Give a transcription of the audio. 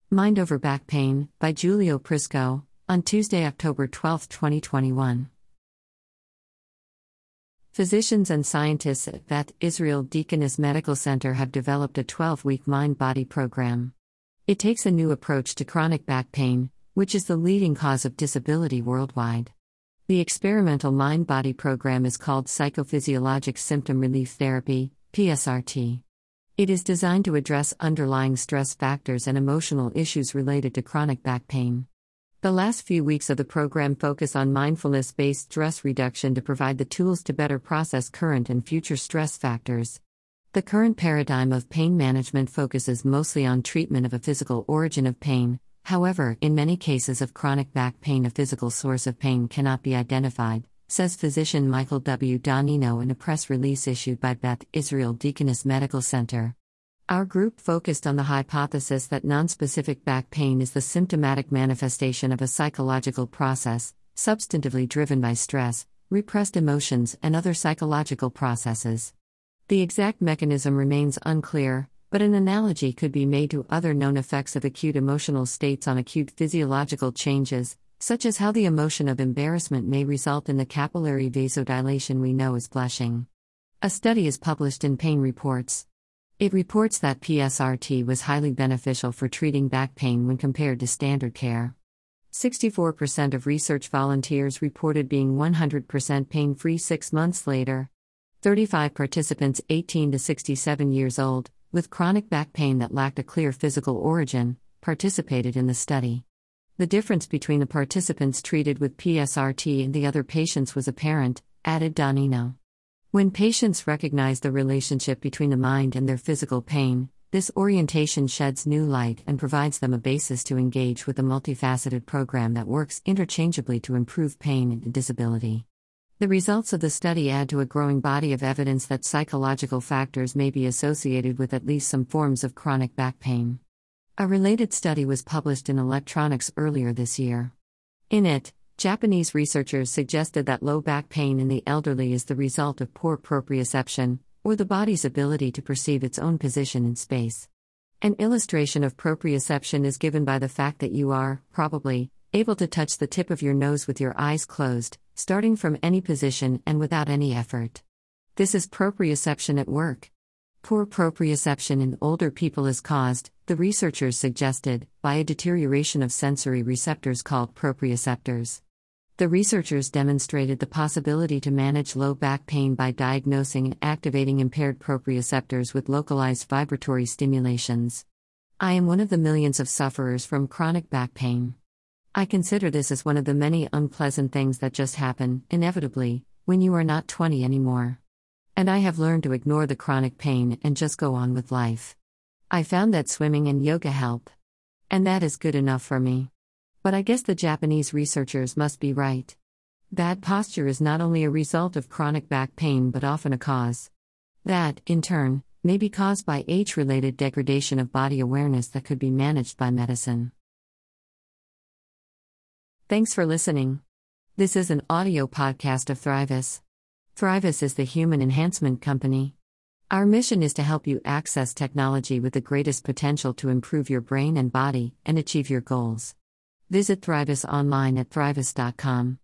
Mind Over Back Pain, by Giulio Prisco, on Tuesday, October 12, 2021. Physicians and scientists at Beth Israel Deaconess Medical Center have developed a 12-week mind-body program. It takes a new approach to chronic back pain, which is the leading cause of disability worldwide. The experimental mind-body program is called Psychophysiologic Symptom Relief Therapy, PSRT. It is designed to address underlying stress factors and emotional issues related to chronic back pain. The last few weeks of the program focus on mindfulness-based stress reduction to provide the tools to better process current and future stress factors. The current paradigm of pain management focuses mostly on treatment of a physical origin of pain. However, in many cases of chronic back pain, a physical source of pain cannot be identified, says physician Michael W. Donino in a press release issued by Beth Israel Deaconess Medical Center. Our group focused on the hypothesis that nonspecific back pain is the symptomatic manifestation of a psychological process, substantively driven by stress, repressed emotions, and other psychological processes. The exact mechanism remains unclear, but an analogy could be made to other known effects of acute emotional states on acute physiological changes, such as how the emotion of embarrassment may result in the capillary vasodilation we know as blushing. A study is published in Pain Reports. It reports that PSRT was highly beneficial for treating back pain when compared to standard care. 64% of research volunteers reported being 100% pain-free 6 months later. 35 participants 18 to 67 years old, with chronic back pain that lacked a clear physical origin, participated in the study. The difference between the participants treated with PSRT and the other patients was apparent, added Donino. When patients recognize the relationship between the mind and their physical pain, this orientation sheds new light and provides them a basis to engage with a multifaceted program that works interchangeably to improve pain and disability. The results of the study add to a growing body of evidence that psychological factors may be associated with at least some forms of chronic back pain. A related study was published in Electronics earlier this year. In it, Japanese researchers suggested that low back pain in the elderly is the result of poor proprioception, or the body's ability to perceive its own position in space. An illustration of proprioception is given by the fact that you are, probably, able to touch the tip of your nose with your eyes closed, starting from any position and without any effort. This is proprioception at work. Poor proprioception in older people is caused, the researchers suggested, by a deterioration of sensory receptors called proprioceptors. The researchers demonstrated the possibility to manage low back pain by diagnosing and activating impaired proprioceptors with localized vibratory stimulations. I am one of the millions of sufferers from chronic back pain. I consider this as one of the many unpleasant things that just happen, inevitably, when you are not 20 anymore. And I have learned to ignore the chronic pain and just go on with life. I found that swimming and yoga help. And that is good enough for me. But I guess the Japanese researchers must be right. Bad posture is not only a result of chronic back pain but often a cause. That, in turn, may be caused by age-related degradation of body awareness that could be managed by medicine. Thanks for listening. This is an audio podcast of Thrivus. Thrivus is the human enhancement company. Our mission is to help you access technology with the greatest potential to improve your brain and body and achieve your goals. Visit Thrivus online at thrivus.com.